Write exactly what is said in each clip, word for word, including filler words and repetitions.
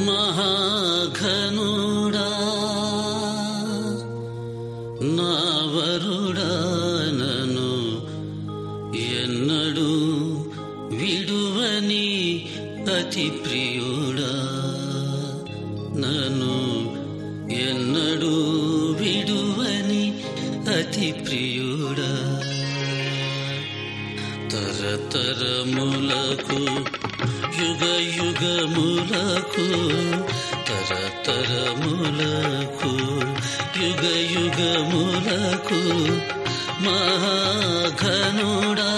మహాఘనుడా నావరుడా నను ఎన్నడూ విడువని అతి ప్రియుడా నను ఎన్నడూ విడువని అతి ప్రియుడా తరతరములకు యుగ యుగములకు తరతరములకు యుగ యుగములకు మహాఘనుడా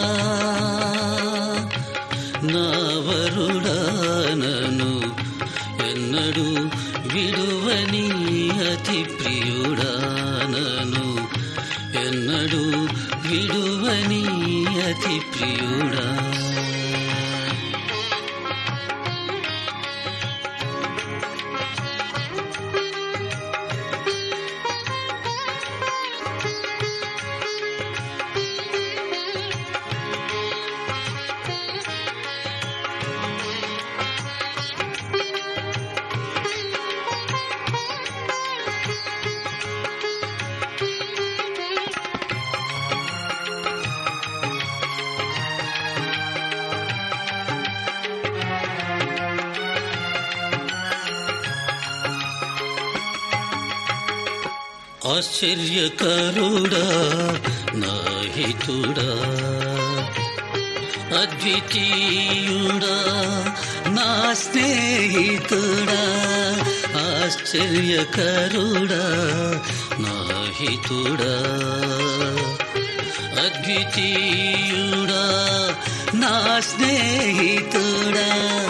నావరుడా నను ఎన్నడూ విడువని అతి ప్రియుడా నను ఎన్నడూ విడువని అతి ప్రియుడా ఆశ్చర్యకరుడా నాహితుడా అద్వితీయుడా నా స్నేహితుడా ఆశ్చర్యకరుడా నాహితుడా అద్వితీయుడా నా స్నేహితుడా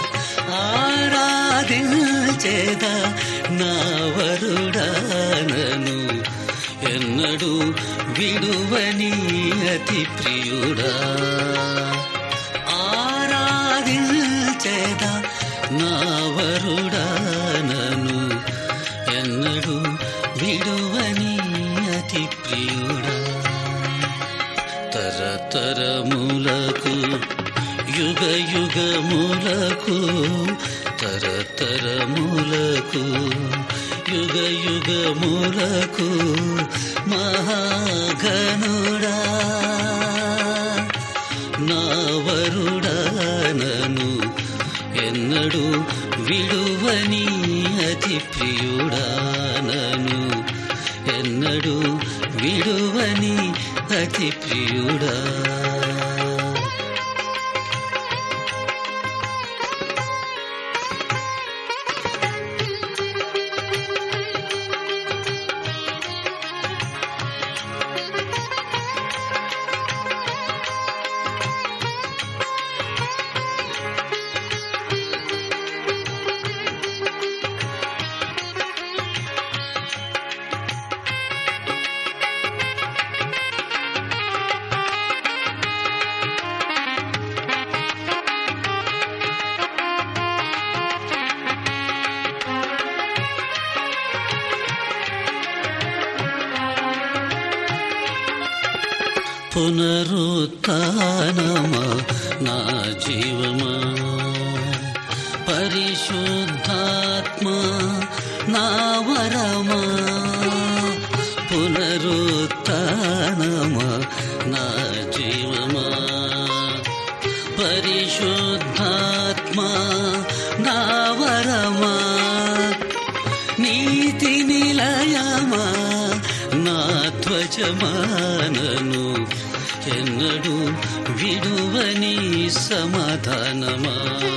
ఆరాధించేదా నా వరుడా నను ఎన్నడూ విడువని అతి ప్రియుడా ఆరాధించేదా నా వరుడా నను ఎన్నడూ విడువని అతి ప్రియుడా తరతరములకు యుగ యుగములకు తరతరములకు యుగ యుగములకు మహాఘనుడా నావరుడా నను ఎన్నడూ విడువని అతి ప్రియుడా నను ఎన్నడూ విడువని అతి ప్రియుడా పునరుత్థానమా నా జీవమా పరిశుద్ధాత్మా నా వరమా పునరుత్థానమా నా జీవమా పరిశుద్ధాత్మా నా వరమా నీతి నిలయమా నా ధ్వజమానను ఎన్నడూ విడువని సమాధానమా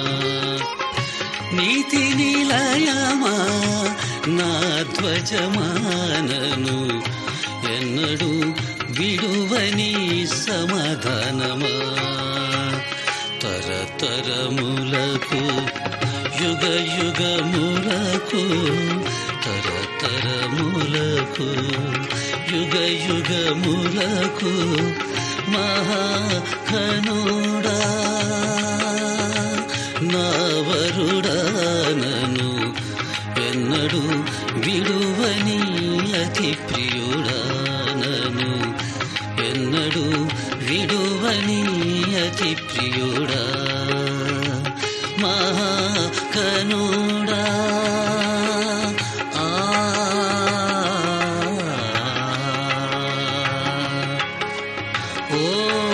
నీతి నిలయమా నా ధ్వజమానను ఎన్నడూ విడువని సమాధానమా తరతరములకు యుగ యుగములకు తరతరములకు యుగ యుగములకు మహాఘనుడా నావరుడా నను ఎన్నడూ విడువని అతి ప్రియుడా నను ఎన్నడూ విడువని అతి ప్రియుడా మహాఘనుడా ఓ